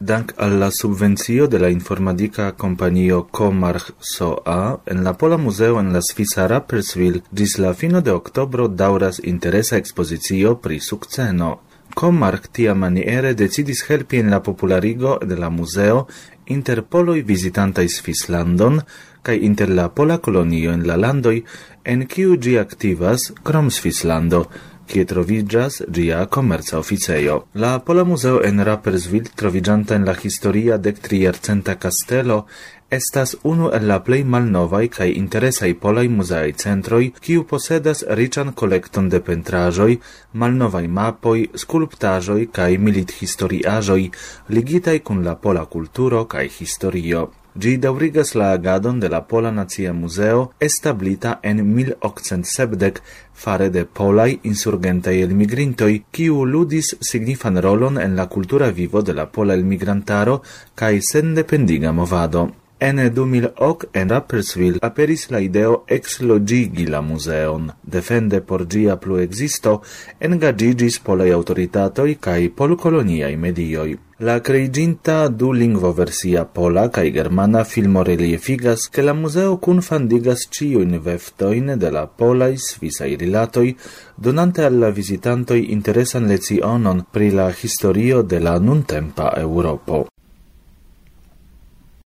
Dank alla subvencio de la informatica companio Comarch S.A. en la Pola Museo en la Svisa Rapperswil gis la fino de oktobro dauras interesa expozicio pri sukceno. Comarch tiamaniere decidis helpi en la popularigo de la museo inter poloj vizitantaj Svislandon kaj inter la pola kolonio en la landoj en kiu ĝi aktivas krom Svislando, kie troviĝas ĝia komerca oficejo. La Pola Museo en Rapperswil, troviĝanta en la historia 13-jarcenta kastelo, estas unu el la plej malnovaj kaj interesaj polaj muzeaj centroj, kiu posedas riĉan kolekton de pentraĵoj, malnovaj mapoj, skulptaĵoj kaj milithistoriaĵoj ligitaj kun la pola kulturo kaj historio. Ĝi daŭrigas la agadon de la Pola Nacia Muzeo, establita en 1870 fare de polaj insurgentaj elmigrintoj, kiu ludis signifan rolon en la kultura vivo de la pola elmigrantaro kaj sendependiga movado. En 2008 en Rapperswil aperis la ideo exlogigi la muzeon. Defende por ĝia pluekzisto engaĝiĝis polaj aŭtoritatoj kaj polkoloniaj medioj. La kreiĝinta dulingvoversia pola kaj germana filmo reliefigas, ke la muzeo kunfandigas ĉiujn veftojn de la polaj svisaj rilatoj, donante al la vizitantoj interesan lecionon pri la historio de la nuntempa Eŭropo.